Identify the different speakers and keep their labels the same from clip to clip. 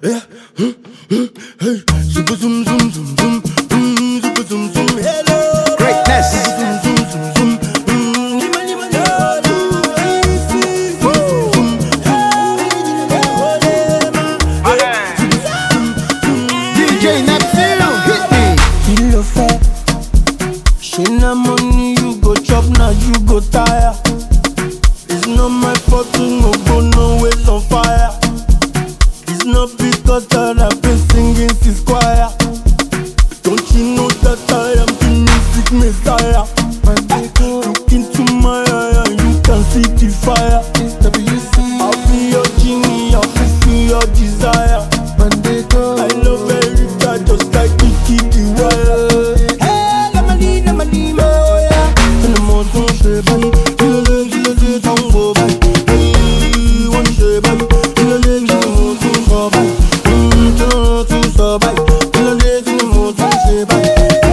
Speaker 1: Yeah. Hey. Super zoom zoom zoom zoom. Super zoom zoom. Hello.
Speaker 2: Greatness.
Speaker 1: Zoom zoom zoom zoom.
Speaker 2: DJ Neptune, hit me.
Speaker 1: Kilo fair. She na money you go chop, now you go tire. It's not my fault to no go nowhere on fire. It's not because that I've been singing this choir. Don't you know that I am the music messiah? Look into my eye and you can see the fire. I'll be your genie, I'll fulfill your desire. I love Erica just like Kiki the wire. Hey, Lamali, yeah. In the morning, she body, il tango body. Hey, one she body, il so body. Tu so body, il morning she body.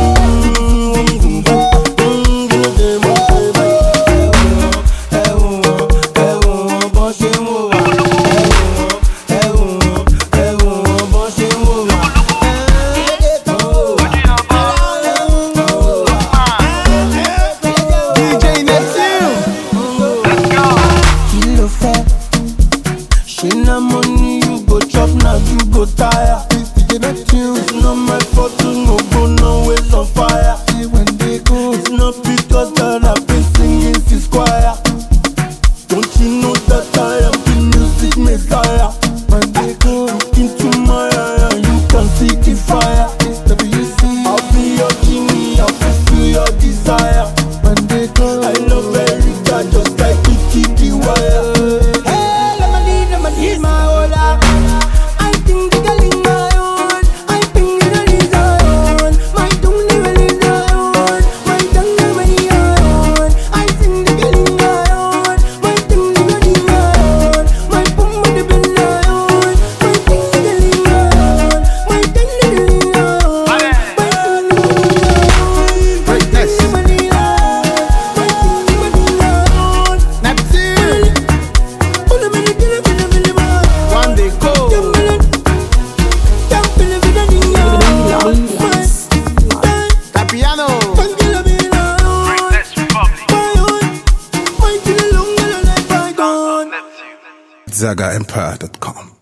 Speaker 1: She na money you go chop, now you go tire. It's not my fault to no go nowhere on fire. It's not because that I've been singing this choir. Don't you know that I am the music messiah? Look into my eye and you can see the fire. I'll be your genie, I'll fulfill your desire. I love Erica just like Kiki the wire. He's my whole life. I think the girl in my own. I think the girl is my own. My tongue never is my own. My tongue never is my own. I think the girl in my own. My tongue never is my own. My pum never been my own. My think the girl in my own. My tongue never is my own. My tongue never is my own.
Speaker 2: Greatness.
Speaker 1: My think never is my own.
Speaker 2: Neptune. One day go. Capiano.
Speaker 3: ZagaEmpire.com